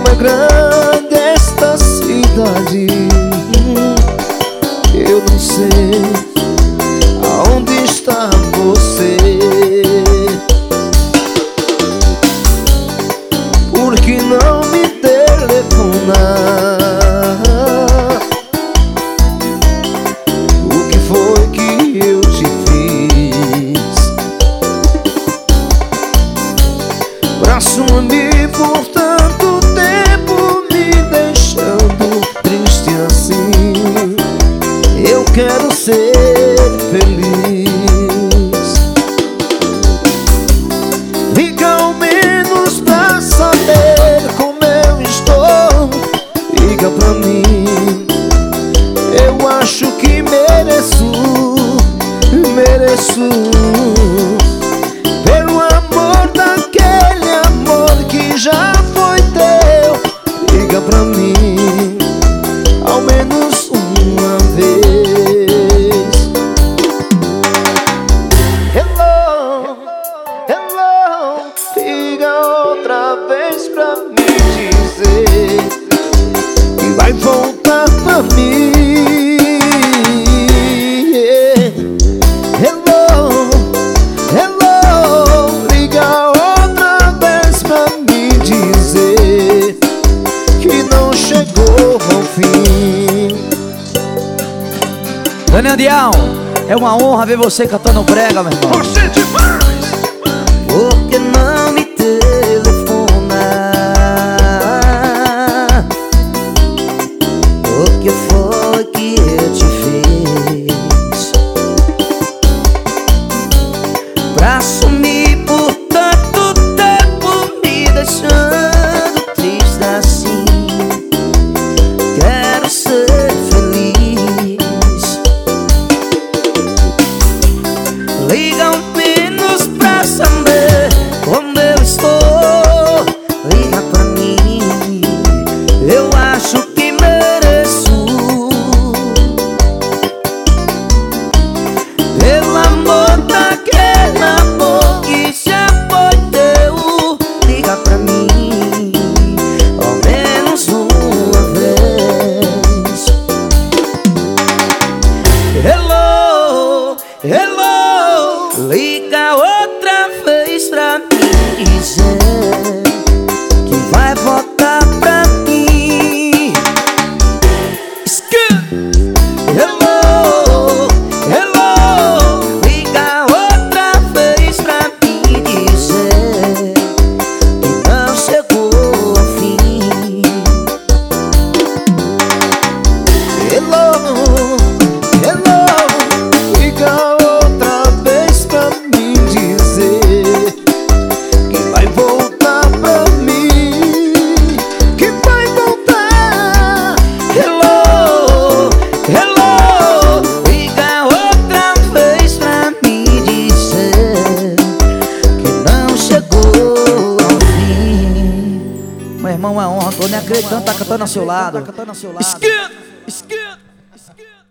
é grande esta cidade, eu não sei aonde está você. Por que não me telefonar? O que foi que eu te fiz pra sumir por tanto tempo, me deixando triste assim? Eu quero ser feliz. Liga ao menos pra saber como eu estou. Liga pra mim, eu acho que mereço pelo amor daquele amor que já foi teu. Liga pra mim, ao menos uma vez. Hello, hello, liga outra vez pra me dizer que vai voltar pra mim. Hello, hello, liga outra vez pra me dizer que não chegou ao fim. Daniel Dial, é uma honra ver você cantando brega, meu irmão. Você demais! Por que não me telefona? O que foi que eu te fiz pra sumir por tanto tempo, me deixando triste assim? Quero ser feliz. Liga ao menos pra saber como eu estou. Liga pra mim, eu acho que mereço pelo amor daquele amor que já foi teu. Liga pra mim, ao menos uma vez. Hello, hello, liga outra vez pra me dizer que vai voltar pra mim. Hello, hello, liga outra vez pra me dizer que não chegou ao fim. Hello, hello, liga outra vez pra me dizer que vai voltar pra mim, que vai voltar. Hello, hello, liga outra vez pra me dizer que não chegou ao fim. Meu irmão, é uma honra, tô nem acreditando, tá cantando ao seu lado. Esquerda! Esquerda! Esquerda!